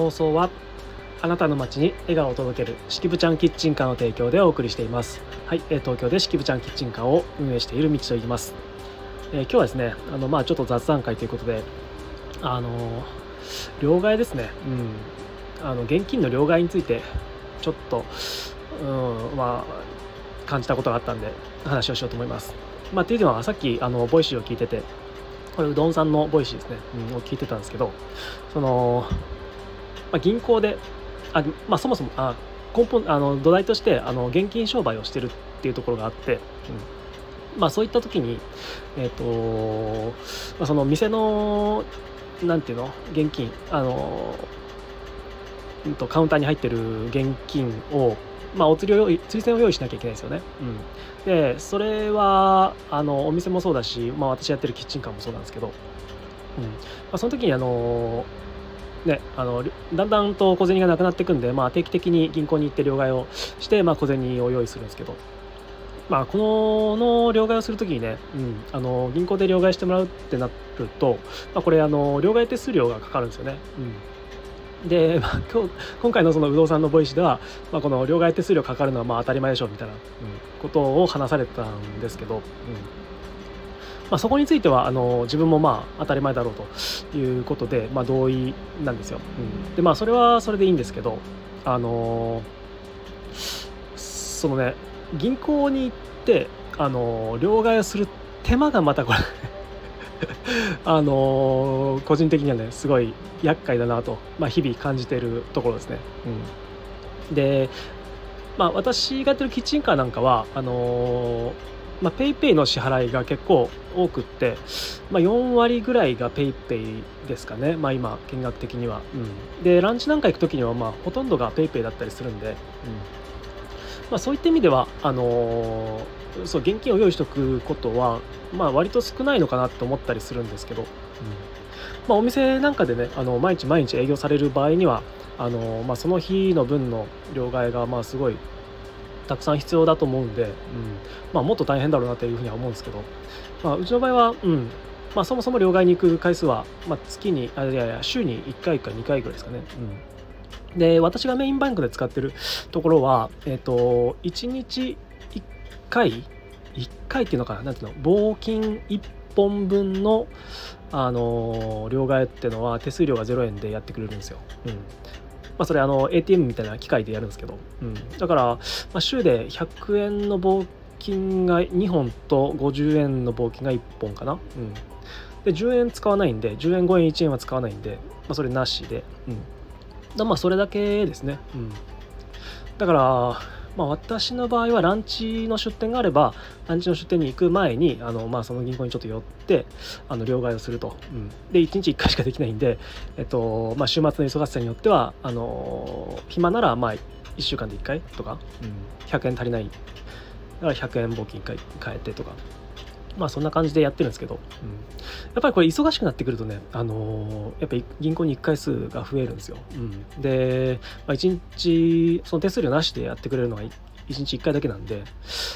放送はあなたの街に笑顔を届ける式部ちゃんキッチンカーの提供でお送りしています。はい、東京で式部ちゃんキッチンカーを運営している道と言います。今日はですね、ちょっと雑談会ということで、両替ですね。現金の両替についてちょっと感じたことがあったんで話をしようと思います。っていうのはさっきボイシーを聞いてて、これうどんさんのボイシーですね、を聞いてたんですけど、銀行でそもそも根本土台として現金商売をしてるっていうところがあって、そういった時にその店のなんていうの現金カウンターに入ってる現金を釣り銭を用意しなきゃいけないですよね。でそれはお店もそうだし、私やってるキッチンカーもそうなんですけど、その時にだんだんと小銭がなくなっていくんで、定期的に銀行に行って両替をして、小銭を用意するんですけど、この両替をするときにね、銀行で両替してもらうってなると、これ両替手数料がかかるんですよね。で、今回のその不動産のボイスでは、この両替手数料かかるのは当たり前でしょみたいな、ことを話されてたんですけど、そこについては自分も当たり前だろうということで、同意なんですよ。でそれはそれでいいんですけど、そのね銀行に行って両替をする手間がまたこれ個人的にはねすごい厄介だなと、日々感じているところですね。で、私がやってるキッチンカーなんかはペイペイの支払いが結構多くって、4割ぐらいがペイペイですかね。今金額的には、でランチなんか行く時にはほとんどがペイペイだったりするんで、そういった意味ではそう現金を用意しておくことは割と少ないのかなって思ったりするんですけど、お店なんかでね毎日営業される場合にはその日の分の両替がすごいたくさん必要だと思うんで、もっと大変だろうなというふうには思うんですけど、うちの場合は、そもそも両替に行く回数は、週に1回か2回ぐらいですかね。で私がメインバンクで使ってるところは1日1回っていうのかな、なんていうの、棒金1本分の両替っていうのは手数料が0円でやってくれるんですよ。それATM みたいな機械でやるんですけど、だから、週で100円の棒金が2本と50円の棒金が1本かな。で10円使わないんで、10円5円1円は使わないんで、それなしで、それだけですね。だから私の場合はランチの出店があればランチの出店に行く前にその銀行にちょっと寄って両替をすると、で1日1回しかできないんで、週末の忙しさによっては暇なら1週間で1回とか、100円足りないだから100円募金1回変えてとか、そんな感じでやってるんですけど、やっぱりこれ忙しくなってくるとね、やっぱり銀行に行く回数が増えるんですよ。で、1日その手数料なしでやってくれるのが1日1回だけなんで、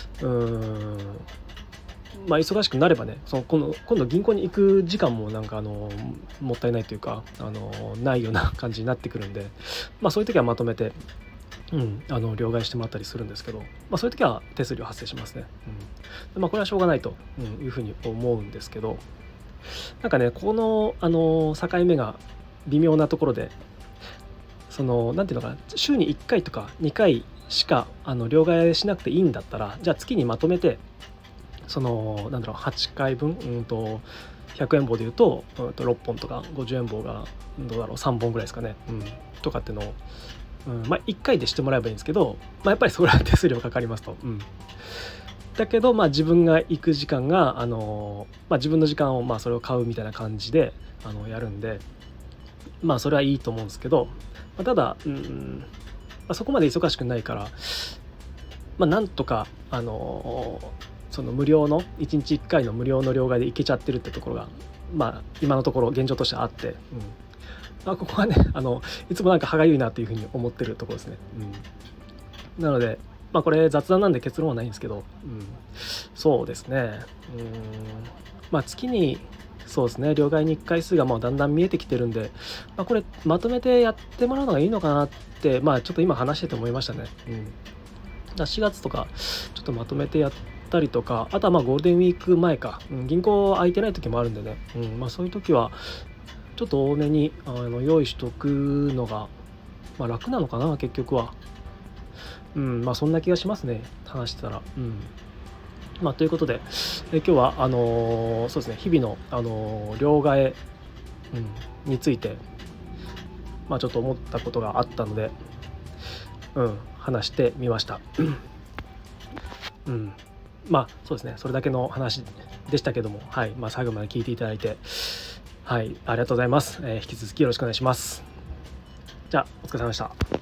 忙しくなればね、今度銀行に行く時間もなんかもったいないというかないような感じになってくるんで、そういう時はまとめて両替してもらったりするんですけど、そういう時は手数料発生しますね。これはしょうがないというふうに思うんですけど、なんかねこの境目が微妙なところで、なんていうのかな、週に1回とか2回しか両替しなくていいんだったら、じゃあ月にまとめて8回分100円棒でいうと6本とか50円棒がどうだろう3本ぐらいですかね、とかっていうのを1回でしてもらえばいいんですけど、やっぱりそれは手数料かかりますと。だけど自分が行く時間が自分の時間をそれを買うみたいな感じでやるんで、それはいいと思うんですけど、ただそこまで忙しくないからなんとかその無料の1日1回の無料の両替で行けちゃってるってところが今のところ現状としてあって、ここはねいつもなんか歯がゆいなっていうふうに思ってるところですね。なのでこれ雑談なんで結論はないんですけど、そうですね、月にそうですね、両替日回数がだんだん見えてきてるんで、これまとめてやってもらうのがいいのかなって、ちょっと今話してて思いましたね。4月とかちょっとまとめてやったりとか、あとはゴールデンウィーク前か、銀行空いてない時もあるんでね、そういう時はちょっと多めに用意しとくのが、楽なのかな結局は。そんな気がしますね、話してたら。ということで、今日はそうですね、日々の両替、について、ちょっと思ったことがあったので、話してみました。そうですね、それだけの話でしたけども、はい、最後まで聞いていただいて、はい、ありがとうございます。引き続きよろしくお願いします。じゃあ、お疲れ様でした。